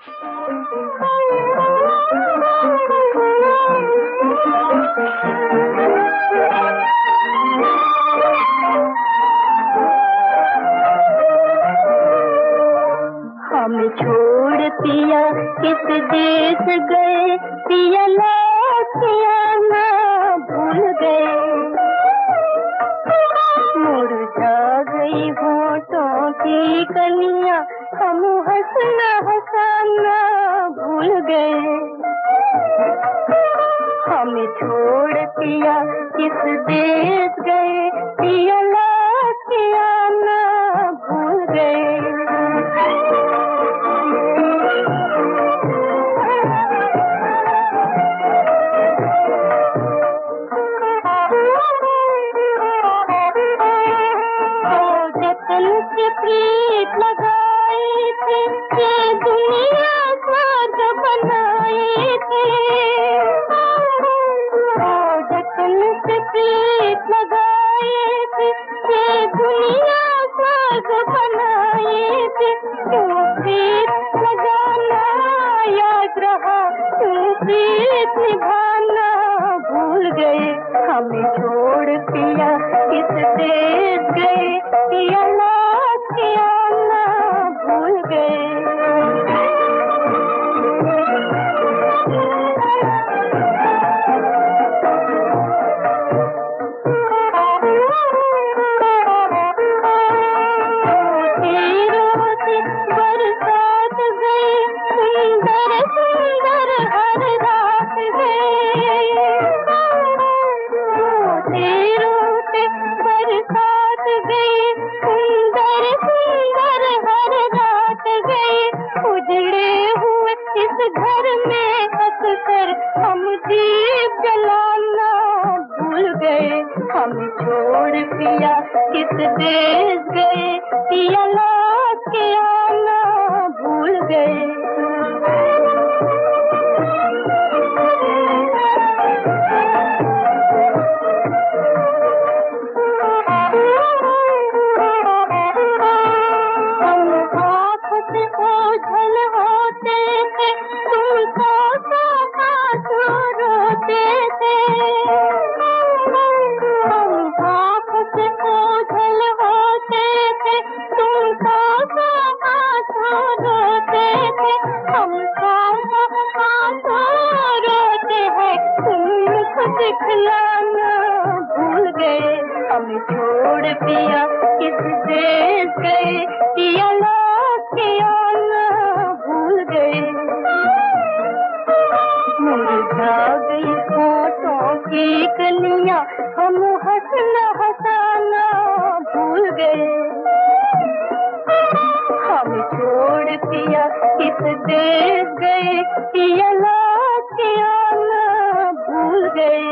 हम छोड़ पिया किस देश गए, पिया लौटिया ना भूल गए। मुरझा गई होठों की कलियां, हम हंसना हंसाना भूल गए। हमें छोड़ पिया किस देश गए, पिया लौटिया ना भूल गए। प्रीत लगाए थे, ये दुनिया स्वर्ग बनाए थे। जतन से प्रीत लगाए थे, ये दुनिया स्वर्ग बनाए थे। क्यों प्रीत लगाना याद रहा, क्यों प्रीत निभाना भूल गए। हमें छोड़ पिया किस देश गए, पिया आना भूल गए। बरसात गए, सुंदर सुंदर हर रात गए। बरसात गए, सुंदर सुंदर हर रात गए। उजड़े हुए इस घर में हंसकर हम दीप जलाना भूल गए। हम छोड़ पिया किस देश गए, पिया लौट के आना भूल गए। ओझल होते थे, तुमको आंसू रोते थे। हम आँख से ओझल होते थे, तुमको आंसू रोते थे। हम आंसू रोते हैं, तुम मुख दिखलाना भूल गए। हम छोड़ पिया किस देश गए, पिया लौट के आना भूल गए। मुरझा गई होठों की कलियां, हम हंसना हंसाना भूल गए। हम छोड़ पिया किस देश गए, पिया लौट के आना भूल गए।